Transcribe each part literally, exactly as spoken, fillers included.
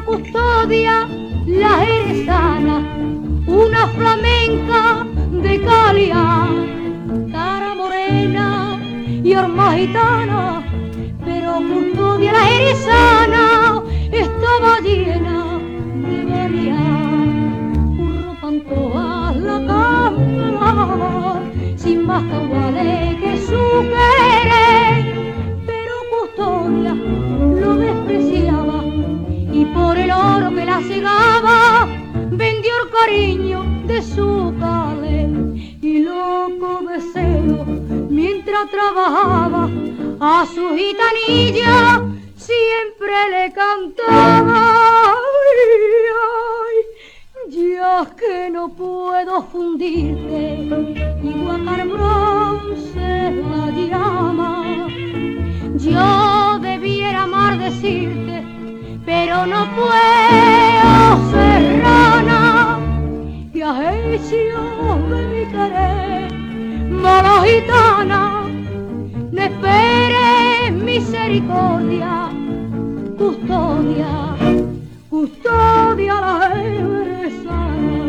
era custodia la jerezana, una flamenca de Calidad, cara morena y arma gitana, pero custodia la jerezana estaba llena de variedad. Curro Pantoja la cama, sin más caudales que su querer, pero custodia lo despreciaba y por el oro que la cegaba vendió el cariño de su calé. Y loco de celo mientras trabajaba a su gitanilla siempre le cantaba: ay, ay, ya que no puedo fundirte igual que al bronce la llama. Yo debiera maldecirte, pero no puedo, serrana, que has hecho de mi querer, mala gitana. No esperes misericordia, custodia, custodia la jerezana.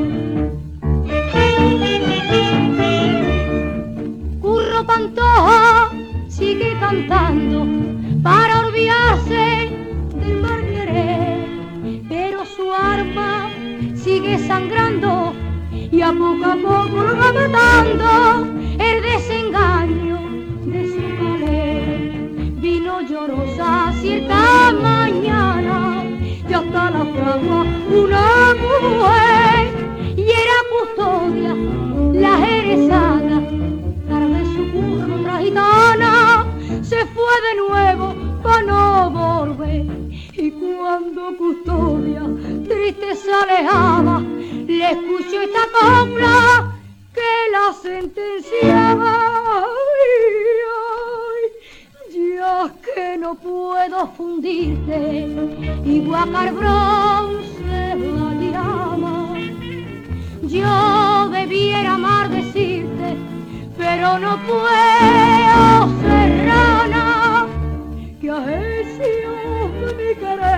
Curro Pantoja sigue cantando para olvidarse del Margueré, pero su arma sigue sangrando y a poco a poco lo va matando el desengaño de su calé. Vino llorosa cierta mañana y hasta la fragua una mujer, y era custodia la jerezana, cara de su curro otra gitana, se fue de nuevo pa' no volver. Y cuando custodia triste se alejaba, le escuchó esta copla que la sentenciaba: ay, ay, ya que no puedo fundirte igual que al bronce la llama. Yo debiera maldecirte, pero no puedo, serrana, que has hecho de mi querer